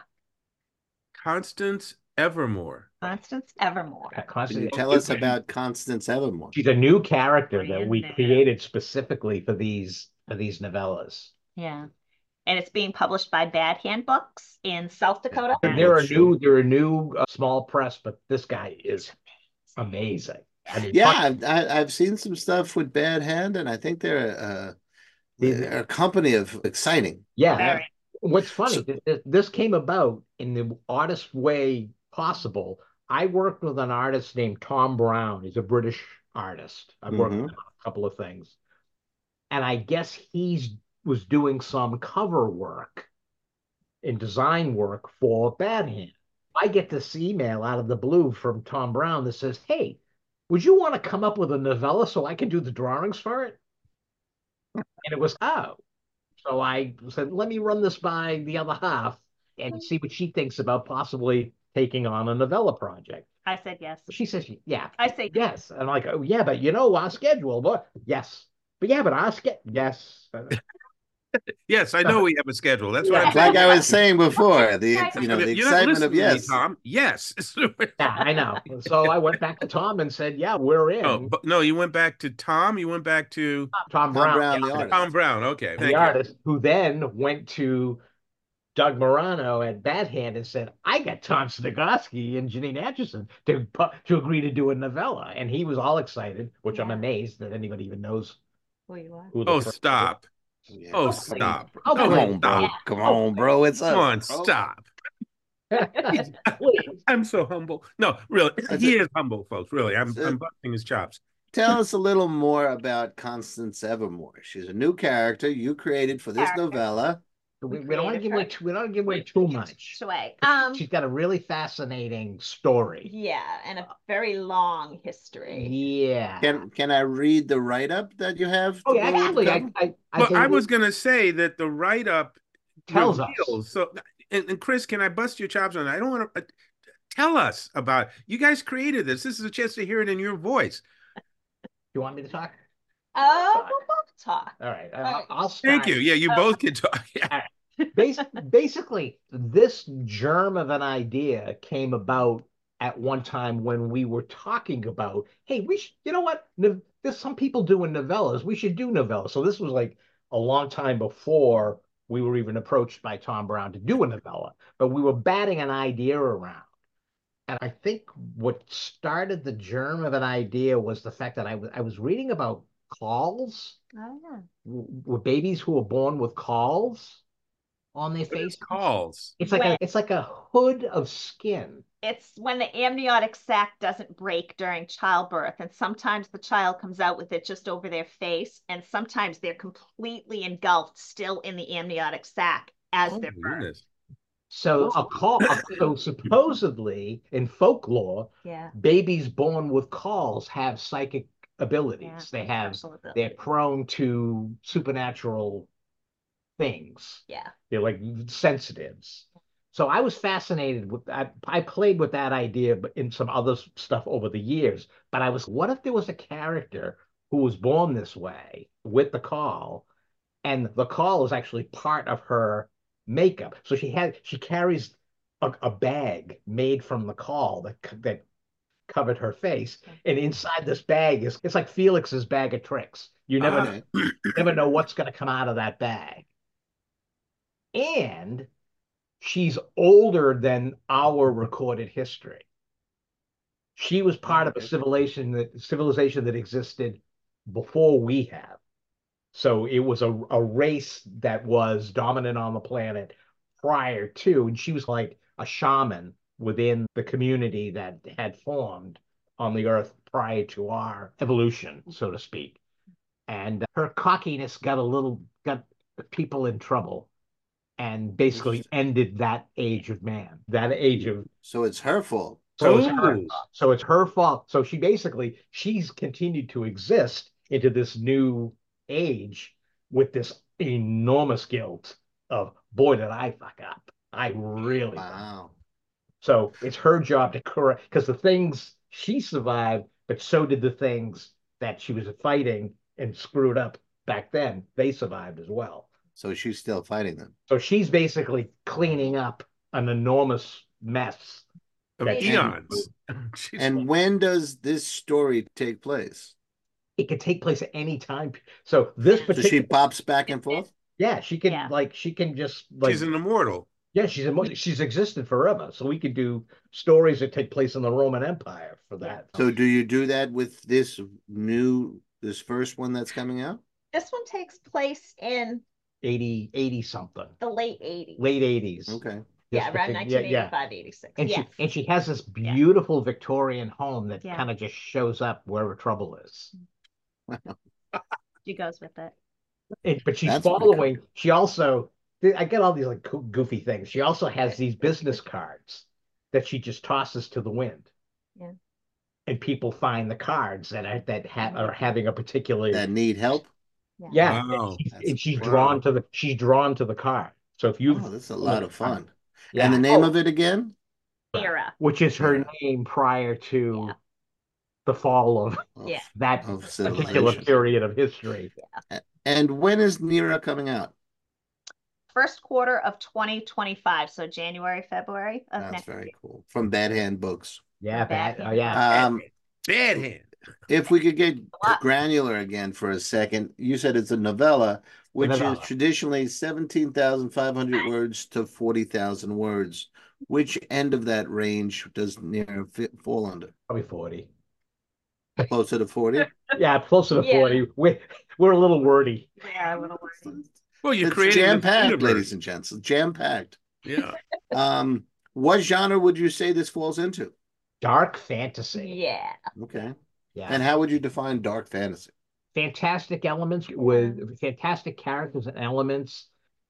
Constance Evermore. Constance Evermore. Can you Constantly- tell us about Constance Evermore? She's a new character that Brand we new. created specifically for these for these novellas. Yeah. And it's being published by Bad Hand Books in South Dakota. Yeah. They're a Sure. new, they're a new uh, small press, but this guy is amazing. I mean, Yeah, I've, I, I've seen some stuff with Bad Hand, and I think they're, uh, they're a company of exciting. yeah. Very. What's funny, So- th- th- this came about in the oddest way possible. I worked with an artist named Tom Brown. He's a British artist. I've worked Mhm. with him on a couple of things. And I guess he's was doing some cover work and design work for Bad Hand. I get this email out of the blue from Tom Brown that says, hey, would you want to come up with a novella so I can do the drawings for it? And it was, oh. So I said, let me run this by the other half and see what she thinks about possibly taking on a novella project. I said yes. She says, yeah, I say yes. And I'm like, oh, yeah, but you know, our schedule, but yes. But yeah, but our schedule, yes. Yes, I know we have a schedule. That's what Yeah. I'm Like I saying. was saying before, the Right. you know the You're not excitement listening of to me, yes. Tom. Yes. Yeah, I know. So I went back to Tom and said, yeah, we're in. Oh, but no, you went back to Tom. You went back to Tom Tom Brown, Brown, the the artist. Tom Brown. Okay, the thank you. artist, who then went to Doug Morano at Bad Hand and said, I got Tom Snagosky and Janine Atchison to, pu- to agree to do a novella. And he was all excited, which I'm Yeah. amazed that anybody even knows who you are. who the Oh, person is. stop. Yeah. Oh, please. stop. Oh, Come please. on, bro. stop. Come on, bro. It's us. Come on, bro. stop. Please. I'm so humble. No, really, That's he it. is humble, folks. Really, I'm That's it. I'm busting his chops. Tell us a little more about Constance Evermore. She's a new character you created for this Character. novella. We, we don't want to created give her. away too, we don't wanna give away too much. Sway. Um, She's got a really fascinating story. yeah, and a very long history. Yeah. Can can I read the write up that you have? Oh, to yeah, go with the actually, I, cover? I, I, Well, can I read- was gonna say that the write-up tells us. reveals. So, and, and Chris, can I bust your chops on that? I don't want to uh, tell us about it. You guys created this. This is a chance to hear it in your voice. You want me to talk? Oh, Sorry. we'll both talk. All right. All I'll, right. I'll start. Thank you. Yeah, you Uh, both can talk. Yeah. Bas- basically, this germ of an idea came about at one time when we were talking about, hey, we should, you know what? No, there's some people doing novellas. We should do novellas. So this was like a long time before we were even approached by Tom Brown to do a novella, but we were batting an idea around. And I think what started the germ of an idea was the fact that I was I was reading about calls, Oh, yeah. w- with babies who were born with calls on their What is face. calls? It's like a it's like a hood of skin. It's when the amniotic sac doesn't break during childbirth, and sometimes the child comes out with it just over their face, and sometimes they're completely engulfed still in the amniotic sac as Oh, they're my birthed. goodness. So a call. So supposedly in folklore, Yeah. babies born with calls have psychic abilities. Yeah. They have Special ability. they're prone to supernatural things. Yeah. They're like sensitives. So I was fascinated with I, I played with that idea in some other stuff over the years, but I was, what if there was a character who was born this way with the caul, and the caul is actually part of her makeup. So she had she carries a, a bag made from the caul that that covered her face, and inside this bag is it's like Felix's bag of tricks. You never Okay. never know what's going to come out of that bag. And she's older than our recorded history. She was part of a Okay. civilization that civilization that existed before we have. So it was a, a race that was dominant on the planet prior to, and she was like a shaman within the community that had formed on the earth prior to our evolution, so to speak. And her cockiness got a little, got people in trouble, and basically ended that age of man, that age of. So it's her fault. So it's her, Ooh. so it's her fault. So she basically, she's continued to exist into this new age with this enormous guilt of, boy, did I fuck up. I really. Wow. So it's her job to correct, because the things she survived, but so did the things that she was fighting and screwed up back then. They survived as well. So she's still fighting them. So she's basically cleaning up an enormous mess. Of that she- eons. She's- And when does this story take place? It could take place at any time. So this So particular, she pops back and forth? yeah, she can Yeah. like she can just like she's an immortal. yeah, she's a, she's existed forever. So we could do stories that take place in the Roman Empire for that. So do you do that with this new, this first one that's coming out? This one takes place in eighty, eighty something, the late eighties. late eighties. Okay. Yeah, This around partic- nineteen yeah, eighty-five, eighty-six. And Yes. she and she has this beautiful Victorian home that Yeah. kind of just shows up wherever trouble is. She goes with it. And, but she's That's pretty following. She also, I get all these like go- goofy things. She also has these business cards that she just tosses to the wind. Yeah. And people find the cards that are that ha- are having a particular That need help? yeah. Wow. And she's, That's- and she's wow. drawn to the she's drawn to the card. So if you Oh, that's a lot of fun. yeah. And the name Oh, of it again? Era. which is her Yeah. name prior to Yeah. the fall of Of- Yeah. that Of particular civilization. period of history. And when is Nira coming out? First quarter of twenty twenty-five. So January, February of That's next very year. cool. From Bad Hand Books. Yeah, Bad bad. Oh, hand. yeah. Um, Bad hand. if we could get lot. granular again for a second, you said it's a novella, which novella. is traditionally seventeen thousand five hundred words to forty thousand words. Which end of that range does Nira fit, fall under? Probably forty. Closer to forty? Yeah, closer to Yeah. forty. We're, we're a little wordy. Yeah, a little wordy. Well, you're It's creating jam this packed, universe. ladies and gents. Jam packed. Yeah. Um, what genre would you say this falls into? Dark fantasy. Yeah. Okay. Yeah. And how would you define dark fantasy? Fantastic elements with fantastic characters and elements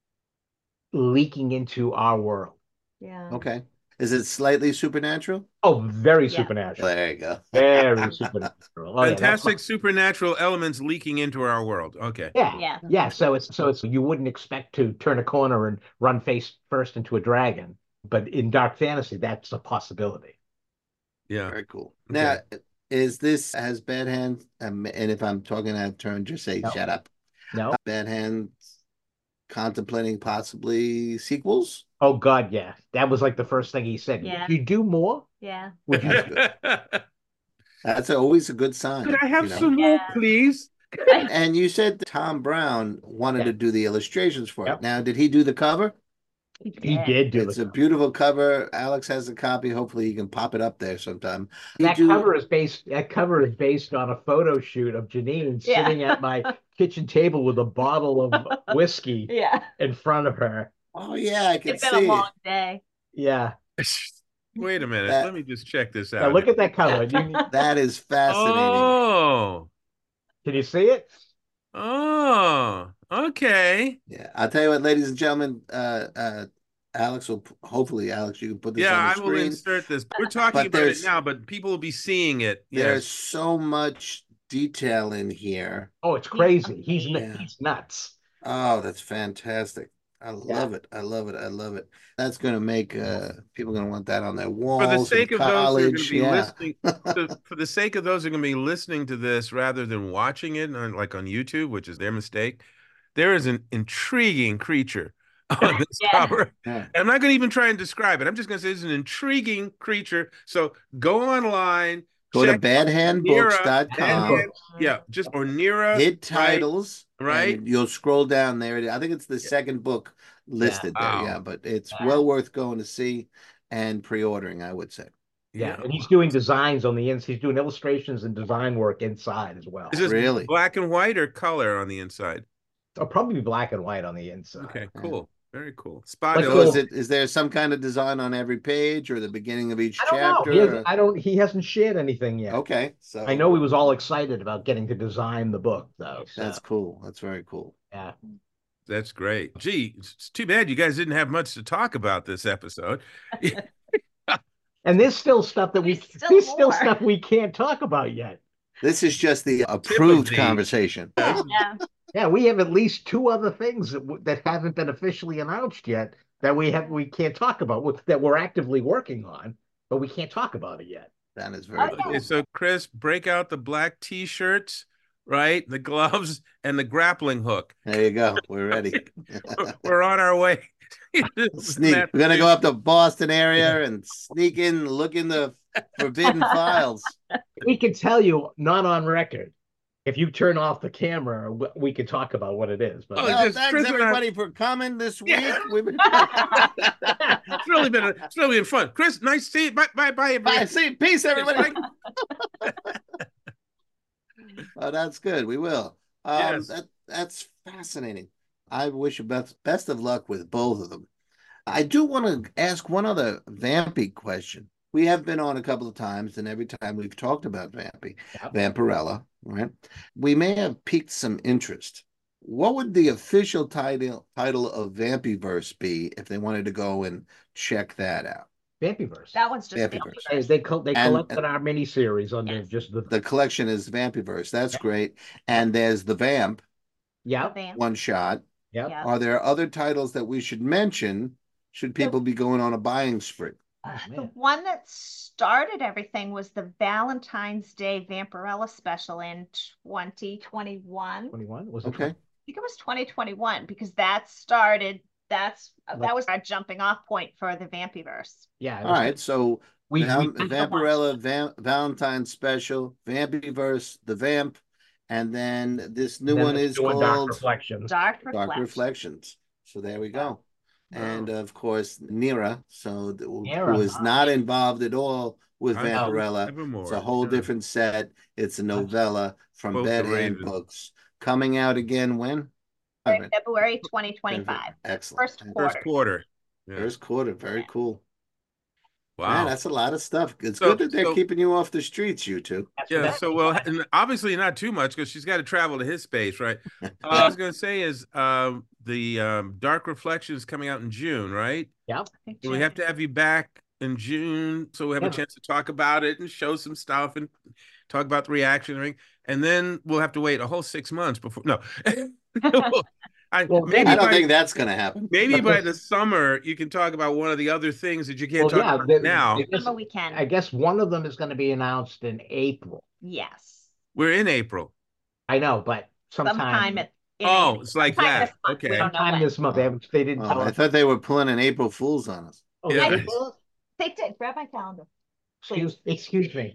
leaking into our world. Yeah. Okay. Is it slightly supernatural? Oh, very Yeah. supernatural. There you go. Very supernatural. Oh, yeah, that's Fantastic my- supernatural elements leaking into our world. Okay. Yeah. Yeah. Yeah. So it's so it's you wouldn't expect to turn a corner and run face first into a dragon, but in dark fantasy, that's a possibility. Yeah. Very cool. Okay. Now, is this has Bad Hand? Um, and if I'm talking out of turn, just say No. shut up. No. Bad Hand contemplating possibly sequels? Oh God, yeah. That was like the first thing he said. Yeah. Would you do more? Yeah. Would you? Could That's always a good sign. I have you know? some more, Yeah. please? And you said that Tom Brown wanted Yeah. to do the illustrations for Yep. it. Now, did he do the cover? He did do It's the a beautiful cover. Alex has a copy. Hopefully, you can pop it up there sometime. You That do- cover is based. That cover is based on a photo shoot of Janine Yeah. sitting at my kitchen table with a bottle of whiskey Yeah. in front of her. Oh yeah, I can It's been a see long it. day. Yeah. Wait a minute. That- Let me just check this out. Now look at that cover. You, That is fascinating. Oh. can you see it? Oh. Okay. Yeah, I'll tell you what, ladies and gentlemen. Uh, uh, Alex will hopefully, Alex, you can put this Yeah, on I the will screen. insert this. We're talking But about it there's- now, but people will be seeing it. There's Yes. so much detail in here. Oh, it's crazy. He's nu- Yeah. he's nuts. Oh, that's fantastic. I love Yeah. it. I love it. I love it. That's going to make uh, people going to want that on their For the walls in sake of those who are going to college. be Yeah. listening, to, for the sake of those who are going to be listening to this rather than watching it on like on YouTube, which is their mistake, there is an intriguing creature on this Yeah. cover. Yeah. I'm not going to even try and describe it. I'm just going to say it's an intriguing creature. So go online, Go to check bad hand books Nira, dot Bad com. Hand, yeah, just or Nira, Hit right, titles, right. and you'll scroll down there. I think it's the second book listed there. Wow. Yeah, but it's Yeah. well worth going to see and pre-ordering, I would say. Yeah, Yeah. and he's doing designs on the ins. He's doing illustrations and design work inside as well. Is this Really? black and white or color on the inside? It'll probably be black and white on the inside. Okay, Yeah. cool. Very cool. Spot Like So Cool. is it is there some kind of design on every page or the beginning of each I don't chapter? know. He has, or- I don't. He hasn't shared anything yet. Okay, so I know he was all excited about getting to design the book, though. So, that's cool. That's very cool. yeah. That's great. Gee, it's too bad you guys didn't have much to talk about this episode. And there's still stuff that we There's still there's still more. stuff we can't talk about yet. This is just the approved the- conversation. Yeah. Yeah, we have at least two other things that w- that haven't been officially announced yet that we have we can't talk about w- that we're actively working on, but we can't talk about it yet. That is very Oh, cool. yeah. Okay, so Chris, break out the black t-shirts, right? The gloves and the grappling hook. There you go. We're ready. We're- We're on our way. Sneak. We're gonna go up to Boston area and sneak in, look in the forbidden files. We can tell you, not on record. If you turn off the camera, w- we can talk about what it is. But Oh, Well, just thanks Chris and I- everybody for coming this week. Yeah. We've been It's really been it's really been fun. Chris, nice to see you. Bye bye bye. Bye. everybody. See, peace, everybody. Oh, that's good. We will. Um, Yes. that, that's fascinating. I wish you best best of luck with both of them. I do want to ask one other Vampy question. We have been on a couple of times, and every time we've talked about Vampy, Yep. Vampirella, right? We may have piqued some interest. What would the official title title of Vampyverse be if they wanted to go and check that out? Vampyverse. That one's just Vampyverse. They they, co- they And- collected our miniseries under Yes. just the, The collection is Vampyverse. That's Yeah. great. And there's the Vamp yeah, Van. one shot. yeah. Yeah. Are there other titles that we should mention? Should people be going on a buying spree? Oh, The man. one that started everything was the Valentine's Day Vampirella special in twenty twenty-one. twenty-one was it? Okay. I think it was twenty twenty-one because that started. That's Like- that was our jumping off point for the Vampyverse. Yeah. it All was- right. So We, Vam- we Vampirella, Vam- Valentine's Special, Vampyverse, the Vamp, and then this new then one the is new one, Dark called Reflections. Dark Dark Reflection. Reflections. So there we go. Wow. And of course, Nira, so th- Nira. who is not involved at all with I know. Vampirella. Nevermore. It's a whole Yeah. different set. It's a novella from Both the Bed Hand Raven. Books. Coming out again when? February twenty twenty-five. Excellent. First And quarter. First quarter. Yeah. First quarter. Very Yeah. cool. Wow. Man, that's a lot of stuff. It's So- good that they're so- keeping you off the streets, you two. That's Yeah, what so that- well, and obviously not too much because she's got to travel to his space, right? Uh, I was going to say is um, the um, Dark Reflections coming out in June, right? yeah. So we have to have you back in June so we have Yeah. a chance to talk about it and show some stuff and talk about the reaction and everything. And then we'll have to wait a whole six months before. No, I, Well, maybe I don't by, think that's going to happen. maybe but by this- the summer you can talk about one of the other things that you can't Well, talk yeah, about the- now. I guess, Remember we can. I guess one of them is going to be announced in April. Yes. We're in April. I know, but sometime, Sometime at in Oh, April. it's like Sometime that. this month. Okay. We don't know sometime when. this month. They haven't. They didn't Oh, tell I us. thought they were pulling an April Fool's on us. Oh, Yeah. they- They did. Grab my calendar. excuse, excuse me.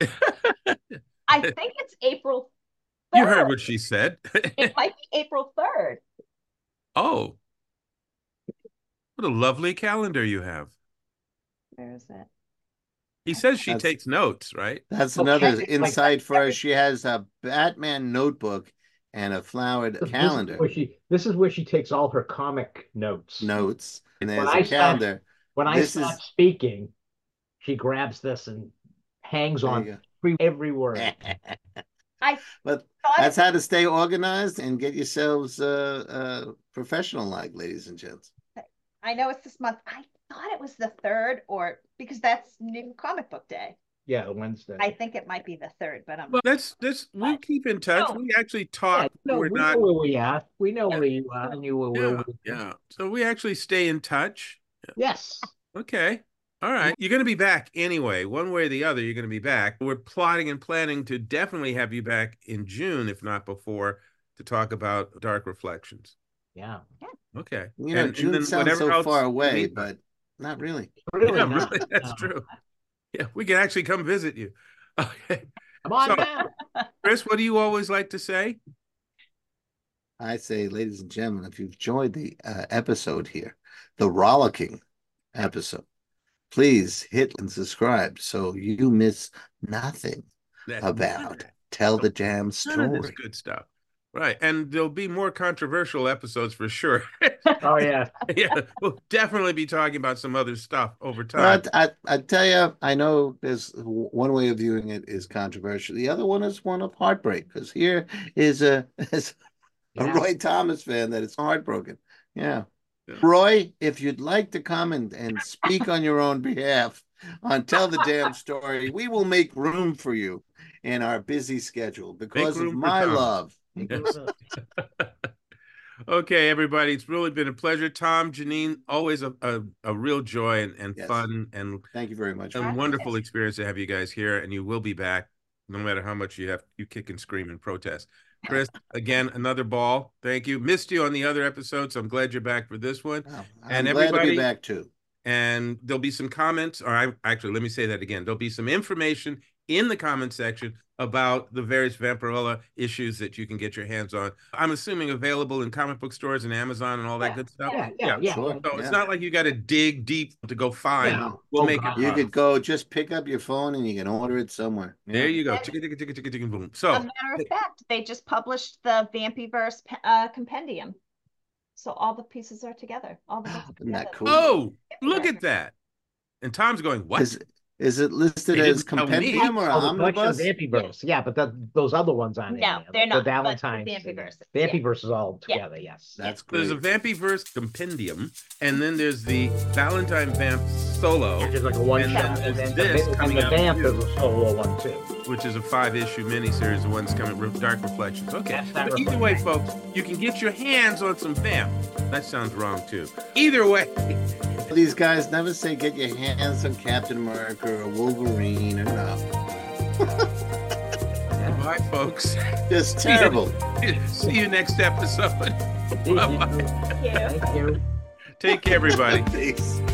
I think it's April You heard third. what she said. It might be April third. Oh, what a lovely calendar you have. Where is it? He says she That's- takes notes, right? That's Well, another technically, like, insight for every- us. She has a Batman notebook and a flowered This is calendar where she. This is where she takes all her comic notes. notes, and When there's I a start- calendar. When I This start is- speaking, she grabs this and hangs There on you every, every word. I But thought that's it, how to stay organized and get yourselves uh, uh, professional, like ladies and gents. I know it's this month. I thought it was the third or because that's new comic book day. Yeah, Wednesday. I think it might be the third, but I'm Well, let's let's we'll keep in touch. Oh. We actually Yeah, talk. no, We're we not. know where we are. We know Yeah. where you are, and you were where Yeah, we yeah. So we actually stay in touch. Yes. Okay. All right. You're going to be back anyway. One way or the other, you're going to be back. We're plotting and planning to definitely have you back in June, if not before, to talk about Dark Reflections. Yeah. Okay. You know, And- and June then sounds whatever so else far in the away, meantime. but not really. Really Yeah, not. really, that's No. true. Yeah, we can actually come visit you. Okay. Come on So- down. Chris, what do you always like to say? I say, ladies and gentlemen, if you've enjoyed the uh, episode here, the rollicking episode, please hit and subscribe so you miss nothing That- about Tell the Damn None of this Story. good stuff. Right. And there'll be more controversial episodes for sure. Oh yeah. Yeah, we'll definitely be talking about some other stuff over time. But I, I tell you, I know there's one way of viewing it is controversial. The other one is one of heartbreak, because here is a, is a Yeah. Roy Thomas fan that is heartbroken. Yeah. Yeah. Roy, if you'd like to come and, and speak on your own behalf on Tell the Damn Story, we will make room for you in our busy schedule because of room for my Thomas. love. Okay, everybody, it's really been a pleasure. Tom, Janine, always a, a, a real joy and, and Yes. fun and Thank you very much. a Our wonderful pleasure. experience to have you guys here, and you will be back no matter how much you have you kick and scream and protest. Chris, again, another ball. Thank you. Missed you on the other episode, so I'm glad you're back for this one. Oh, I'm And glad to everybody- be back too. And there'll be some comments, or I actually let me say that again. There'll be some information in the comment section about the various Vampirella issues that you can get your hands on. I'm assuming available in comic book stores and Amazon and all that Yeah, good stuff. Yeah, yeah, yeah. Sure. So Yeah. it's not like you got to dig deep to go find. Yeah. We'll Oh, make God. it. You fun. could go just pick up your phone and you can order it somewhere. There you go. And- Chicka, chicka, chicka, chicka, chicka, boom. a So matter of fact, they just published the Vampyverse uh, compendium. So all the pieces are together. All the books are Isn't that together. cool? oh, look at that. And Tom's going, what? Is, is it listed They as didn't tell me. compendium or Oh, the collection of omnibus? Vampyverse. Yeah, but that those other ones aren't. in No, there. they're The not, but the Valentine's. Vampyverse, yeah. Vampyverse is all Yeah. together. Yes. That's There's great. a Vampyverse compendium, and then there's the Valentine Vamp solo, Which is like a one And shot, then and then there's this the, and coming the out Vamp too. is a solo one too. which is a five-issue miniseries. The one's coming, Dark Reflections. Okay, That's that but either way, reflection. folks, you can get your hands on some Vamp. That sounds wrong too. Either way, These guys never say get your hands on Captain America or Wolverine or no. bye, folks. Just terrible. See you next episode. Bye-bye. Thank you. Thank you. Take care, everybody. Peace.